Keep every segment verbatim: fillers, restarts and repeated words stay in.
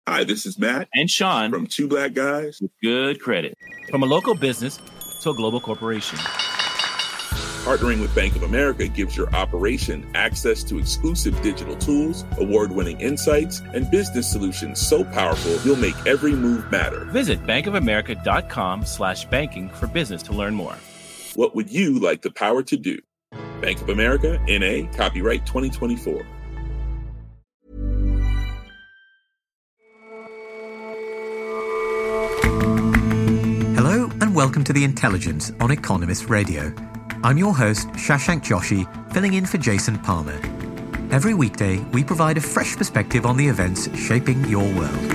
Hi, this is Matt and Sean from Two Black Guys with Good Credit. From a local business to a global corporation, partnering with Bank of America gives your operation access to exclusive digital tools, award-winning insights, and business solutions so powerful you'll make every move matter. Visit bankofamerica.com slash banking for business to learn more. What would you like the power to do? Bank of America, N A, copyright twenty twenty-four. Hello and welcome to The Intelligence on Economist Radio. I'm your host, Shashank Joshi, filling in for Jason Palmer. Every weekday, we provide a fresh perspective on the events shaping your world.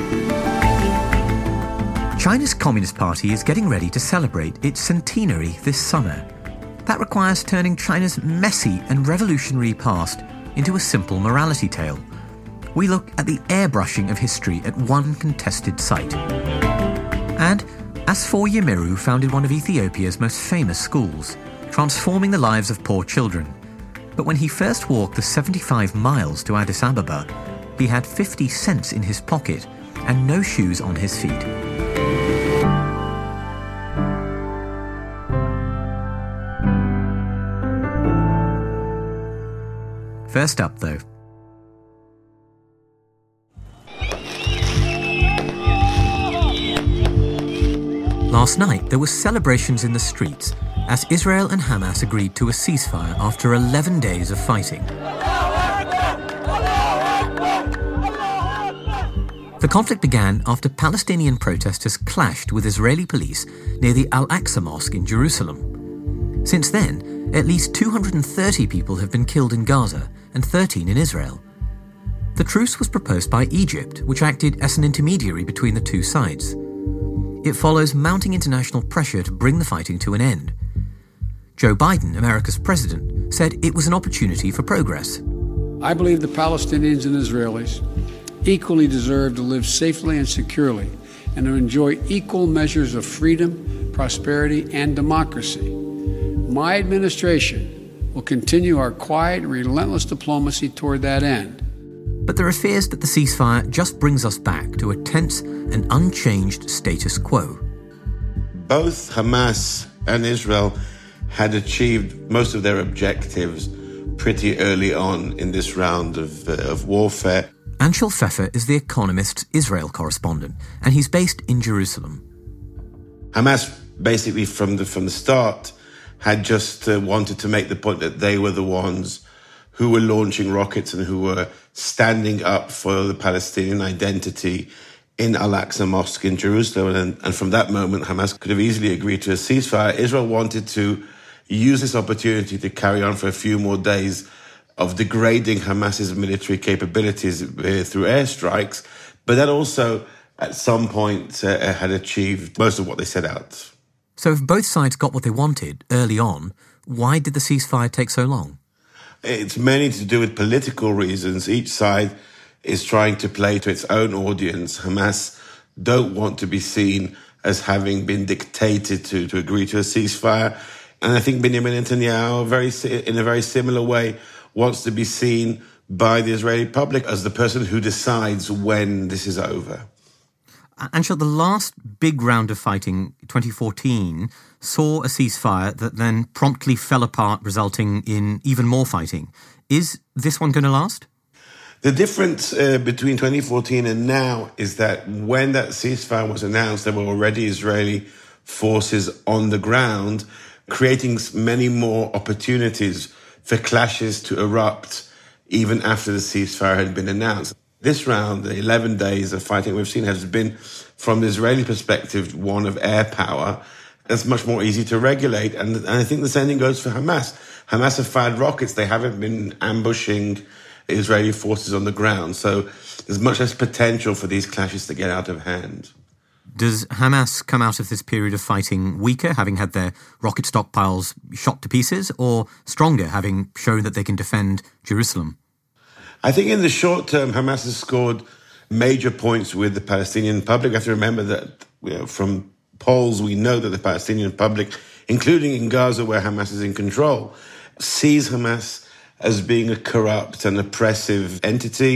China's Communist Party is getting ready to celebrate its centenary this summer. That requires turning China's messy and revolutionary past into a simple morality tale. We look at the airbrushing of history at one contested site. And Asfor Yemiru founded one of Ethiopia's most famous schools, transforming the lives of poor children. But when he first walked the seventy-five miles to Addis Ababa, he had fifty cents in his pocket and no shoes on his feet. First up, though. Last night, there were celebrations in the streets as Israel and Hamas agreed to a ceasefire after eleven days of fighting. The conflict began after Palestinian protesters clashed with Israeli police near the Al-Aqsa Mosque in Jerusalem. Since then, at least two hundred thirty people have been killed in Gaza and thirteen in Israel. The truce was proposed by Egypt, which acted as an intermediary between the two sides. It follows mounting international pressure to bring the fighting to an end. Joe Biden, America's president, said it was an opportunity for progress. I believe the Palestinians and Israelis equally deserve to live safely and securely and to enjoy equal measures of freedom, prosperity, and democracy. My administration will continue our quiet, relentless diplomacy toward that end. But there are fears that the ceasefire just brings us back to a tense and unchanged status quo. Both Hamas and Israel had achieved most of their objectives pretty early on in this round of, uh, of warfare. Anshel Pfeffer is The Economist's Israel correspondent, and he's based in Jerusalem. Hamas, basically from the, from the start, had just uh, wanted to make the point that they were the ones who were launching rockets and who were standing up for the Palestinian identity in Al-Aqsa Mosque in Jerusalem. And, and from that moment, Hamas could have easily agreed to a ceasefire. Israel wanted to use this opportunity to carry on for a few more days of degrading Hamas's military capabilities uh, through airstrikes. But that also, at some point, uh, had achieved most of what they set out. So if both sides got what they wanted early on, why did the ceasefire take so long? It's mainly to do with political reasons. Each side is trying to play to its own audience. Hamas don't want to be seen as having been dictated to, to agree to a ceasefire. And I think Benjamin Netanyahu, very, in a very similar way, wants to be seen by the Israeli public as the person who decides when this is over. Anshel, the last big round of fighting, twenty fourteen, saw a ceasefire that then promptly fell apart, resulting in even more fighting. Is this one going to last? The difference uh, between twenty fourteen and now is that when that ceasefire was announced, there were already Israeli forces on the ground, creating many more opportunities for clashes to erupt even after the ceasefire had been announced. This round, the eleven days of fighting we've seen, has been, from the Israeli perspective, one of air power. It's much more easy to regulate. And, and I think the same thing goes for Hamas. Hamas have fired rockets. They haven't been ambushing Israeli forces on the ground. So there's much less potential for these clashes to get out of hand. Does Hamas come out of this period of fighting weaker, having had their rocket stockpiles shot to pieces, or stronger, having shown that they can defend Jerusalem? I think in the short term, Hamas has scored major points with the Palestinian public. You have to remember that, you know, from polls, we know that the Palestinian public, including in Gaza, where Hamas is in control, sees Hamas as being a corrupt and oppressive entity,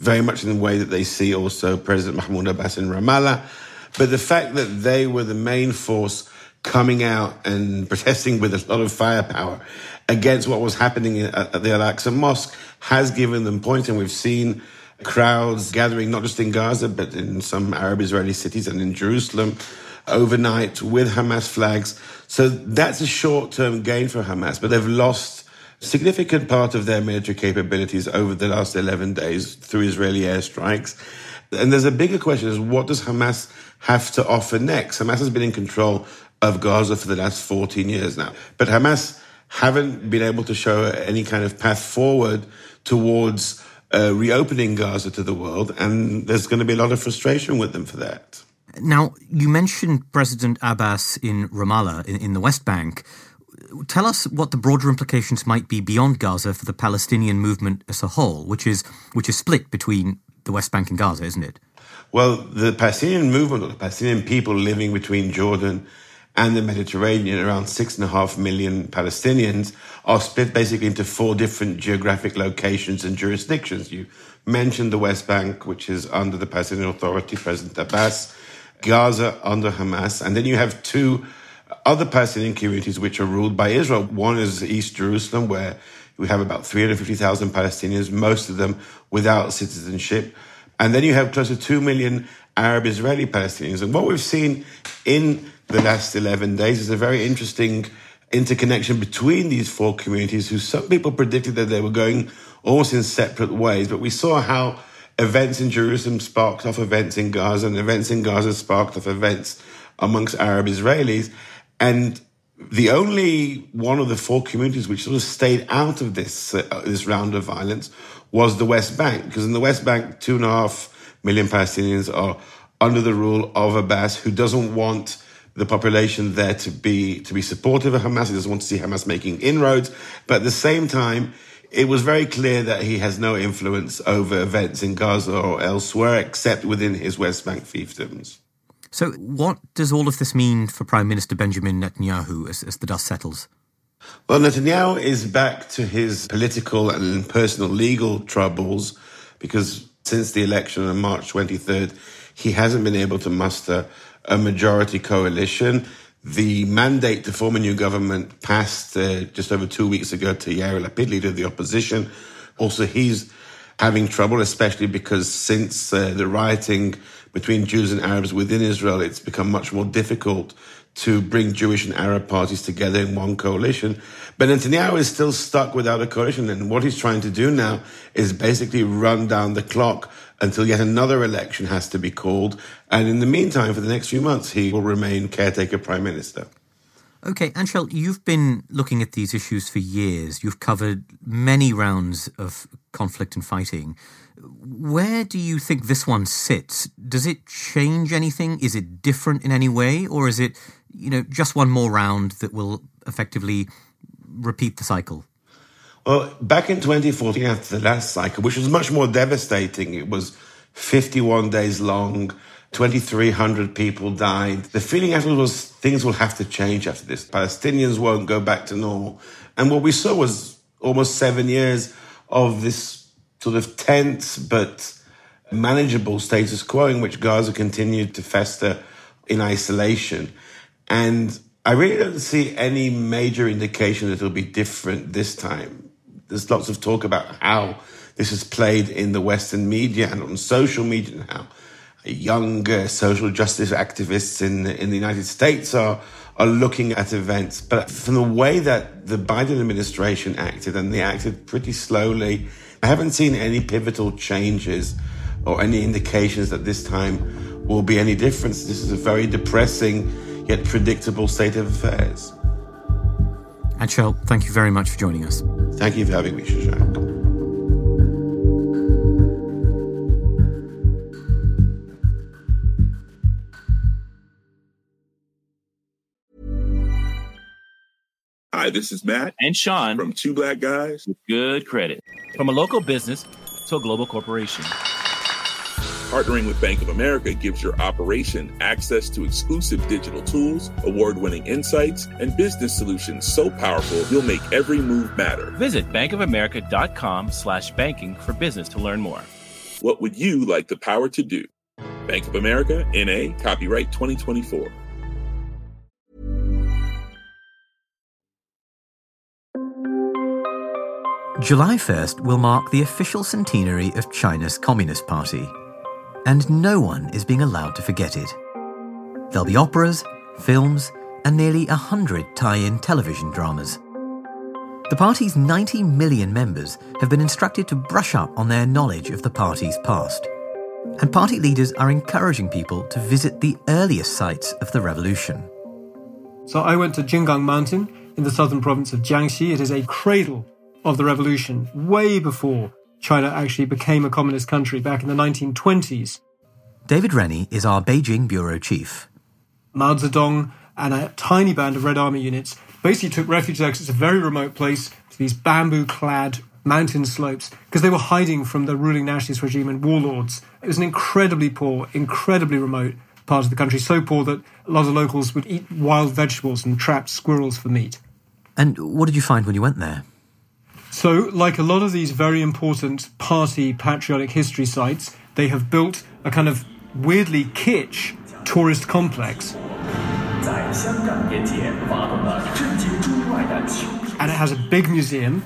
very much in the way that they see also President Mahmoud Abbas in Ramallah. But the fact that they were the main force coming out and protesting with a lot of firepower against what was happening at the Al-Aqsa Mosque has given them points. And we've seen crowds gathering not just in Gaza, but in some Arab-Israeli cities and in Jerusalem overnight with Hamas flags. So that's a short-term gain for Hamas, but they've lost a significant part of their military capabilities over the last eleven days through Israeli airstrikes. And there's a bigger question is, what does Hamas have to offer next? Hamas has been in control of Gaza for the last fourteen years now. But Hamas haven't been able to show any kind of path forward towards uh, reopening Gaza to the world. And there's going to be a lot of frustration with them for that. Now, you mentioned President Abbas in Ramallah, in, in the West Bank. Tell us what the broader implications might be beyond Gaza for the Palestinian movement as a whole, which is which is split between the West Bank and Gaza, isn't it? Well, the Palestinian movement, or the Palestinian people living between Jordan and the Mediterranean, around six and a half million Palestinians, are split basically into four different geographic locations and jurisdictions. You mentioned the West Bank, which is under the Palestinian Authority, President Abbas, Gaza under Hamas, and then you have two other Palestinian communities which are ruled by Israel. One is East Jerusalem, where we have about three hundred fifty thousand Palestinians, most of them without citizenship. And then you have close to two million Arab-Israeli Palestinians. And what we've seen in the last eleven days is a very interesting interconnection between these four communities, who some people predicted that they were going almost in separate ways. But we saw how events in Jerusalem sparked off events in Gaza, and events in Gaza sparked off events amongst Arab Israelis. And the only one of the four communities which sort of stayed out of this uh, this round of violence was the West Bank, because in the West Bank, two and a half million Palestinians are under the rule of Abbas, who doesn't want the population there to be to be supportive of Hamas. He doesn't want to see Hamas making inroads. But at the same time, it was very clear that he has no influence over events in Gaza or elsewhere, except within his West Bank fiefdoms. So what does all of this mean for Prime Minister Benjamin Netanyahu as, as the dust settles? Well, Netanyahu is back to his political and personal legal troubles, because since the election on March twenty-third, he hasn't been able to muster a majority coalition. The mandate to form a new government passed uh, just over two weeks ago to Yair Lapid, leader of the opposition. Also, he's having trouble, especially because since uh, the rioting between Jews and Arabs within Israel, it's become much more difficult to bring Jewish and Arab parties together in one coalition. But Netanyahu is still stuck without a coalition, and what he's trying to do now is basically run down the clock until yet another election has to be called. And in the meantime, for the next few months, he will remain caretaker prime minister. Okay, Anshel, you've been looking at these issues for years. You've covered many rounds of conflict and fighting. Where do you think this one sits? Does it change anything? Is it different in any way? Or is it, you know, just one more round that will effectively repeat the cycle? Well, back in twenty fourteen, after the last cycle, which was much more devastating, it was fifty-one days long, twenty-three hundred people died. The feeling afterwards was things will have to change after this. Palestinians won't go back to normal. And what we saw was almost seven years of this sort of tense but manageable status quo in which Gaza continued to fester in isolation. And I really don't see any major indication that it'll be different this time. There's lots of talk about how this is played in the Western media and on social media, and how young uh, social justice activists in, in the United States are, are looking at events. But from the way that the Biden administration acted, and they acted pretty slowly, I haven't seen any pivotal changes or any indications that this time will be any different. This is a very depressing yet predictable state of affairs. Anshel, thank you very much for joining us. Thank you for having me, Shashank. Hi, this is Matt And Sean from Two Black Guys with Good Credit. From a local business to a global corporation, Partnering with Bank of America gives your operation access to exclusive digital tools, award-winning insights, and business solutions so powerful you'll make every move matter. Visit bankofamerica.com slash banking for business to learn more. What would you like the power to do? Bank of America, N A, copyright twenty twenty-four. July first will mark the official centenary of China's Communist Party, and no one is being allowed to forget it. There'll be operas, films, and nearly a hundred tie-in television dramas. The party's ninety million members have been instructed to brush up on their knowledge of the party's past, and party leaders are encouraging people to visit the earliest sites of the revolution. So I went to Jinggang Mountain in the southern province of Jiangxi. It is a cradle of the revolution, way before China actually became a communist country back in the nineteen twenties. David Rennie is our Beijing bureau chief. Mao Zedong and a tiny band of Red Army units basically took refuge there because it's a very remote place, to these bamboo-clad mountain slopes, because they were hiding from the ruling nationalist regime and warlords. It was an incredibly poor, incredibly remote part of the country, so poor that a lot of locals would eat wild vegetables and trapped squirrels for meat. And what did you find when you went there? So, like a lot of these very important party patriotic history sites, they have built a kind of weirdly kitsch tourist complex. And it has a big museum.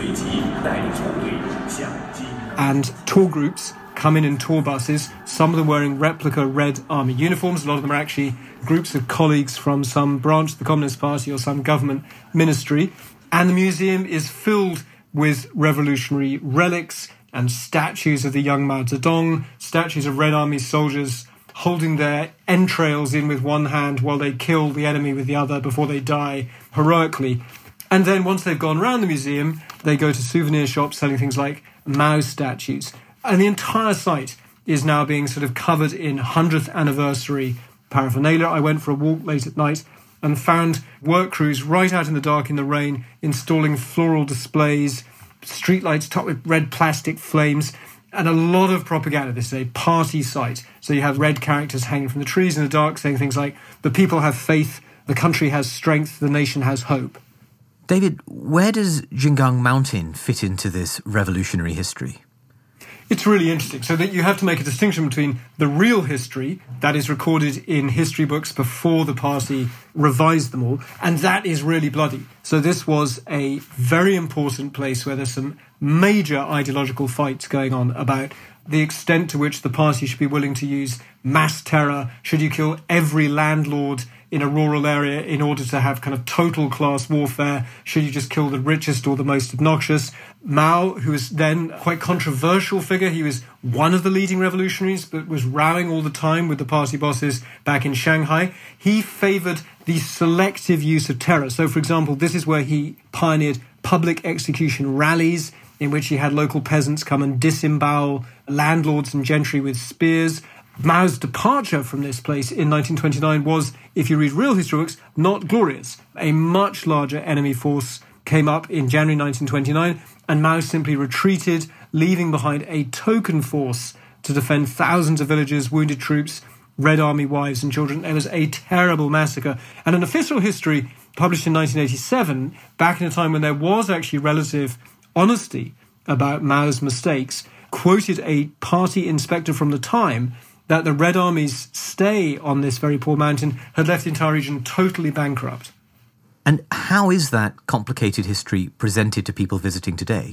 And tour groups come in in tour buses, some of them wearing replica Red Army uniforms. A lot of them are actually groups of colleagues from some branch of the Communist Party or some government ministry. And the museum is filled with revolutionary relics and statues of the young Mao Zedong, statues of Red Army soldiers holding their entrails in with one hand while they kill the enemy with the other before they die heroically. And then once they've gone around the museum, they go to souvenir shops selling things like Mao statues. And the entire site is now being sort of covered in hundredth anniversary paraphernalia. I went for a walk late at night and found work crews right out in the dark in the rain installing floral displays, streetlights topped with red plastic flames, and a lot of propaganda. This is a party site. So you have red characters hanging from the trees in the dark saying things like, the people have faith, the country has strength, the nation has hope. David, where does Jinggang Mountain fit into this revolutionary history? It's really interesting. So that you have to make a distinction between the real history that is recorded in history books before the party revised them all, and that is really bloody. So this was a very important place where there's some major ideological fights going on about the extent to which the party should be willing to use mass terror. Should you kill every landlord in a rural area in order to have kind of total class warfare? Should you just kill the richest or the most obnoxious? Mao, who was then quite controversial figure, he was one of the leading revolutionaries, but was rowing all the time with the party bosses back in Shanghai. He favoured the selective use of terror. So, for example, this is where he pioneered public execution rallies in which he had local peasants come and disembowel landlords and gentry with spears. Mao's departure from this place in nineteen twenty-nine was, if you read real history books, not glorious. A much larger enemy force came up in January nineteen twenty-nine, and Mao simply retreated, leaving behind a token force to defend thousands of villages, wounded troops, Red Army wives and children. It was a terrible massacre. And an official history published in nineteen eighty-seven, back in a time when there was actually relative honesty about Mao's mistakes, quoted a party inspector from the time that the Red Army's stay on this very poor mountain had left the entire region totally bankrupt. And how is that complicated history presented to people visiting today?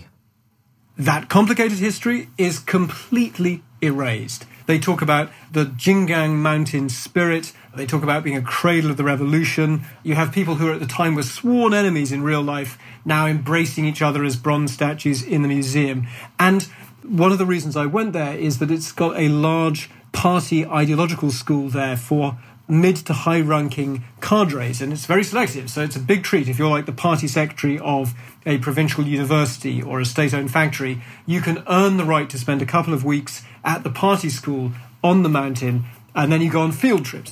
That complicated history is completely erased. They talk about the Jinggang Mountain spirit. They talk about being a cradle of the revolution. You have people who at the time were sworn enemies in real life now embracing each other as bronze statues in the museum. And one of the reasons I went there is that it's got a large party ideological school there for mid to high-ranking cadres, and it's very selective, so it's a big treat. If you're like the party secretary of a provincial university or a state-owned factory, you can earn the right to spend a couple of weeks at the party school on the mountain, and then you go on field trips.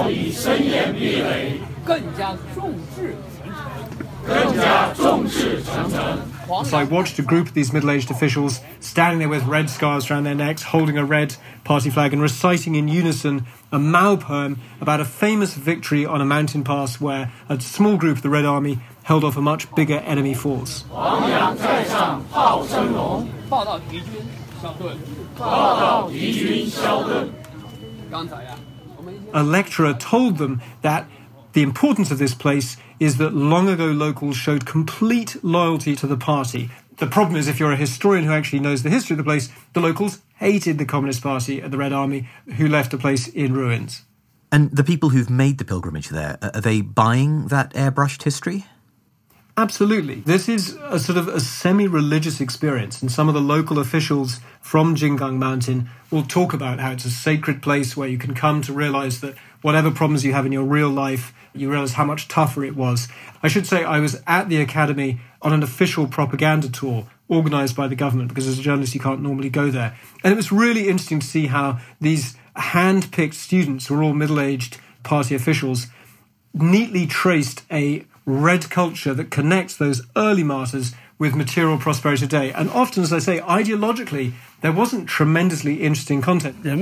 So I watched a group of these middle-aged officials standing there with red scarves around their necks, holding a red party flag and reciting in unison a Mao poem about a famous victory on a mountain pass where a small group of the Red Army held off a much bigger enemy force. A lecturer told them that the importance of this place is that long ago locals showed complete loyalty to the party. The problem is, if you're a historian who actually knows the history of the place, the locals hated the Communist Party and the Red Army, who left the place in ruins. And the people who've made the pilgrimage there, are they buying that airbrushed history? Absolutely. This is a sort of a semi-religious experience, and some of the local officials from Jingang Mountain will talk about how it's a sacred place where you can come to realise that whatever problems you have in your real life, you realise how much tougher it was. I should say I was at the academy on an official propaganda tour organised by the government, because as a journalist you can't normally go there. And it was really interesting to see how these hand-picked students, who are all middle-aged party officials, neatly traced a red culture that connects those early martyrs with material prosperity today. And often, as I say, ideologically, there wasn't tremendously interesting content. So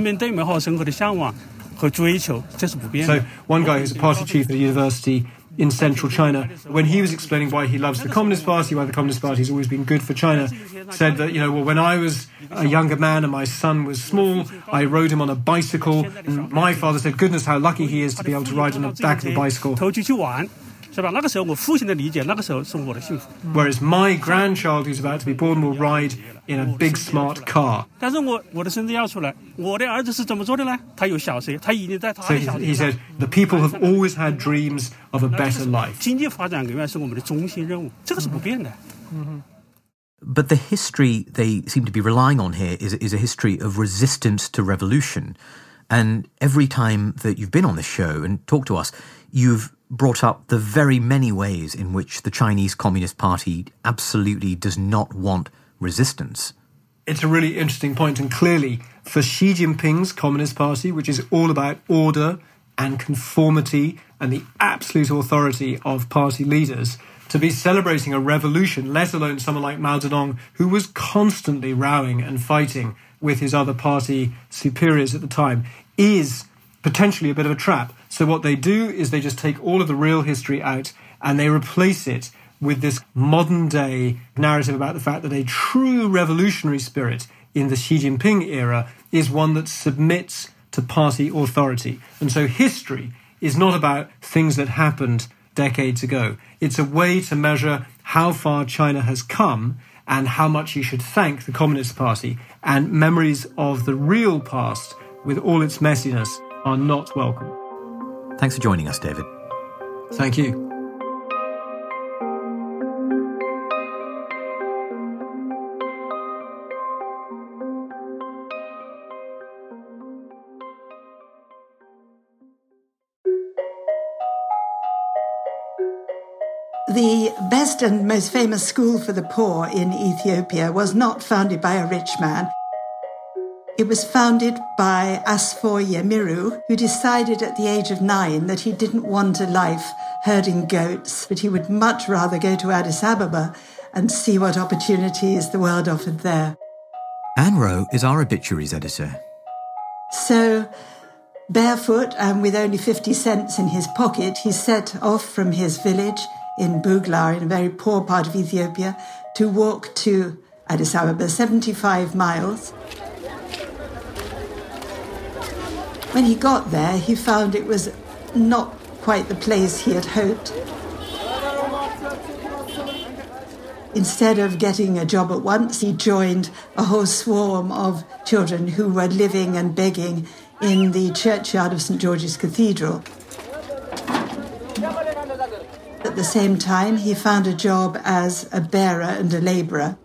one guy who's a party chief at a university in central China, when he was explaining why he loves the Communist Party, why the Communist Party has always been good for China, said that, you know, well, when I was a younger man and my son was small, I rode him on a bicycle, and my father said, goodness, how lucky he is to be able to ride on the back of a bicycle. Whereas my grandchild who's about to be born will ride in a big smart car. So he, he said, the people have always had dreams of a better life. Mm-hmm. But the history they seem to be relying on here is, is a history of resistance to revolution. And every time that you've been on this show and talked to us, you've brought up the very many ways in which the Chinese Communist Party absolutely does not want resistance. It's a really interesting point, and clearly for Xi Jinping's Communist Party, which is all about order and conformity and the absolute authority of party leaders, to be celebrating a revolution, let alone someone like Mao Zedong, who was constantly rowing and fighting with his other party superiors at the time, is potentially a bit of a trap. So what they do is they just take all of the real history out and they replace it with this modern-day narrative about the fact that a true revolutionary spirit in the Xi Jinping era is one that submits to party authority. And so history is not about things that happened decades ago. It's a way to measure how far China has come and how much you should thank the Communist Party. And memories of the real past, with all its messiness, are not welcome. Thanks for joining us, David. Thank you. The best and most famous school for the poor in Ethiopia was not founded by a rich man. It was founded by Asfor Yemiru, who decided at the age of nine that he didn't want a life herding goats, but he would much rather go to Addis Ababa and see what opportunities the world offered there. Anne Rowe is our obituaries editor. So, barefoot and with only fifty cents in his pocket, he set off from his village in Bugla, in a very poor part of Ethiopia, to walk to Addis Ababa, seventy-five miles. When he got there, he found it was not quite the place he had hoped. Instead of getting a job at once, he joined a whole swarm of children who were living and begging in the churchyard of Saint George's Cathedral. At the same time, he found a job as a bearer and a labourer.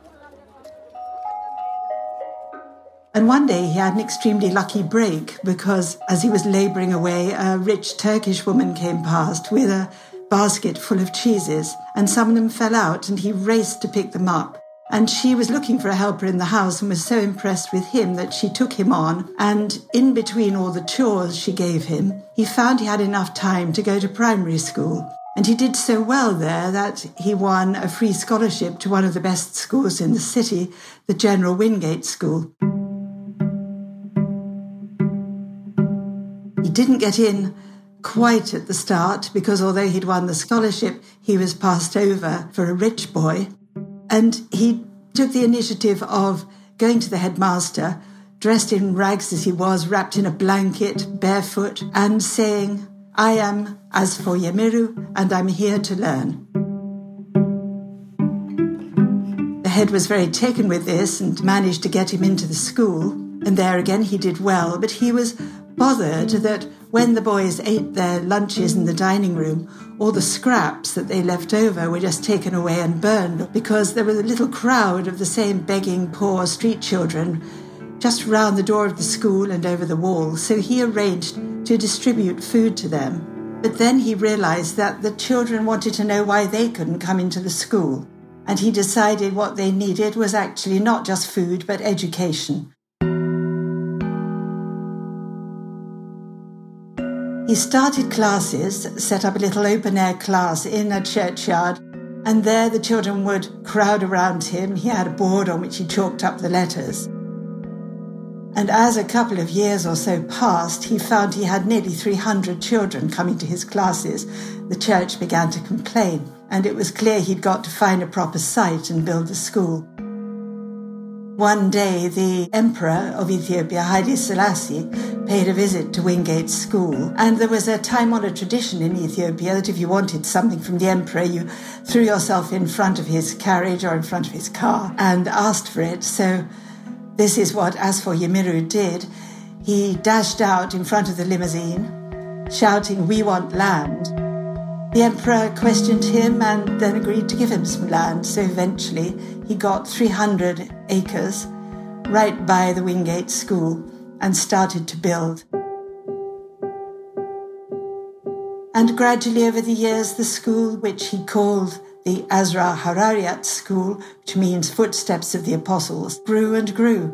And one day he had an extremely lucky break because as he was labouring away, a rich Turkish woman came past with a basket full of cheeses, and some of them fell out, and he raced to pick them up. And she was looking for a helper in the house and was so impressed with him that she took him on, and in between all the chores she gave him, he found he had enough time to go to primary school. And he did so well there that he won a free scholarship to one of the best schools in the city, the General Wingate School. He didn't get in quite at the start because although he'd won the scholarship, he was passed over for a rich boy. And he took the initiative of going to the headmaster, dressed in rags as he was, wrapped in a blanket, barefoot, and saying, "I am Asfo Yemiru, and I'm here to learn." The head was very taken with this and managed to get him into the school, and there again he did well, but he was bothered that when the boys ate their lunches in the dining room, all the scraps that they left over were just taken away and burned, because there was a little crowd of the same begging poor street children just round the door of the school and over the wall, so he arranged to distribute food to them. But then he realised that the children wanted to know why they couldn't come into the school, and he decided what they needed was actually not just food but education. He started classes, set up a little open-air class in a churchyard, and there the children would crowd around him. He had a board on which he chalked up the letters. And as a couple of years or so passed, he found he had nearly three hundred children coming to his classes. The church began to complain, and it was clear he'd got to find a proper site and build the school. One day, the Emperor of Ethiopia, Haile Selassie, paid a visit to Wingate School, and there was a time-honoured tradition in Ethiopia that if you wanted something from the Emperor, you threw yourself in front of his carriage or in front of his car and asked for it. So this is what Asfo Yemiru did. He dashed out in front of the limousine, shouting, "We want land." The Emperor questioned him and then agreed to give him some land, so eventually he got three hundred acres right by the Wingate School and started to build. And gradually over the years, the school, which he called the Azra Harariat School, which means Footsteps of the Apostles, grew and grew.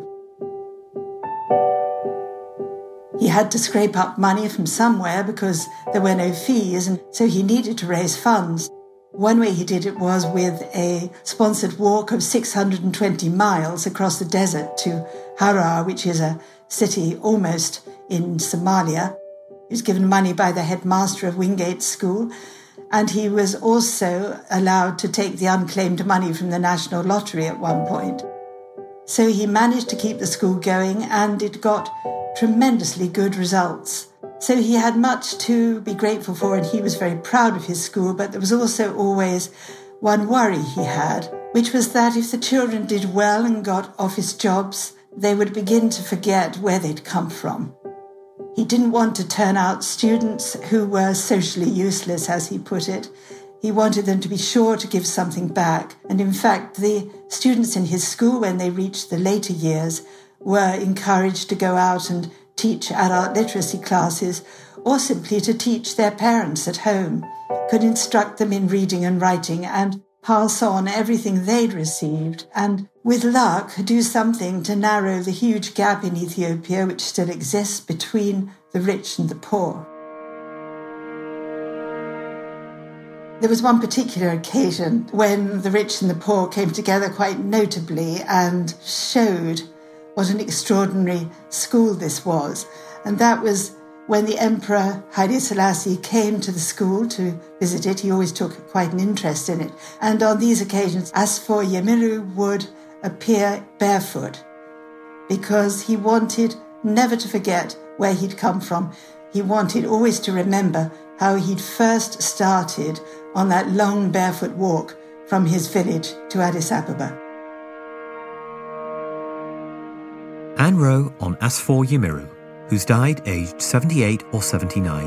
He had to scrape up money from somewhere because there were no fees, and so he needed to raise funds. One way he did it was with a sponsored walk of six hundred twenty miles across the desert to Harar, which is a city almost in Somalia. He was given money by the headmaster of Wingate School, and he was also allowed to take the unclaimed money from the National Lottery at one point. So he managed to keep the school going, and it got tremendously good results. So he had much to be grateful for, and he was very proud of his school, but there was also always one worry he had, which was that if the children did well and got office jobs, they would begin to forget where they'd come from. He didn't want to turn out students who were socially useless, as he put it. He wanted them to be sure to give something back. And in fact, the students in his school, when they reached the later years, were encouraged to go out and teach adult literacy classes, or simply to teach their parents at home, could instruct them in reading and writing and pass on everything they'd received, and with luck do something to narrow the huge gap in Ethiopia which still exists between the rich and the poor. There was one particular occasion when the rich and the poor came together quite notably and showed what an extraordinary school this was. And that was when the Emperor Haile Selassie came to the school to visit it. He always took quite an interest in it. And on these occasions, Asfo Yemiru would appear barefoot because he wanted never to forget where he'd come from. He wanted always to remember how he'd first started on that long barefoot walk from his village to Addis Ababa. Anne Rowe on Asfo Yemiru, who's died aged seventy-eight or seventy-nine.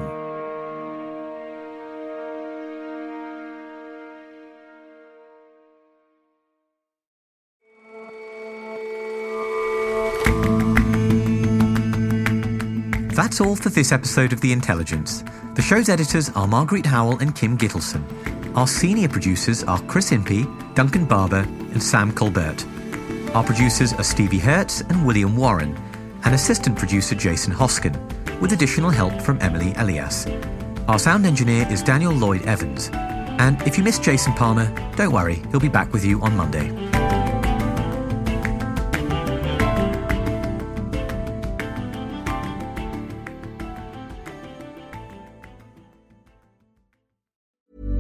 That's all for this episode of The Intelligence. The show's editors are Marguerite Howell and Kim Gittleson. Our senior producers are Chris Impey, Duncan Barber and Sam Colbert. Our producers are Stevie Hertz and William Warren, and assistant producer Jason Hoskin, with additional help from Emily Elias. Our sound engineer is Daniel Lloyd Evans. And if you missed Jason Palmer, don't worry, he'll be back with you on Monday.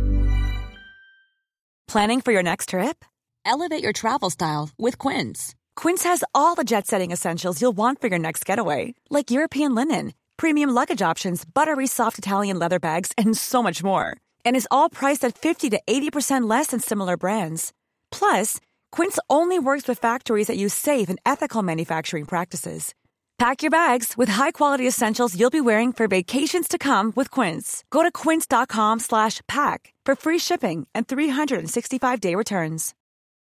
Planning for your next trip? Elevate your travel style with Quince. Quince has all the jet-setting essentials you'll want for your next getaway, like European linen, premium luggage options, buttery soft Italian leather bags, and so much more. And is all priced at fifty to eighty percent less than similar brands. Plus, Quince only works with factories that use safe and ethical manufacturing practices. Pack your bags with high-quality essentials you'll be wearing for vacations to come with Quince. Go to quince.com slash pack for free shipping and three sixty-five day returns.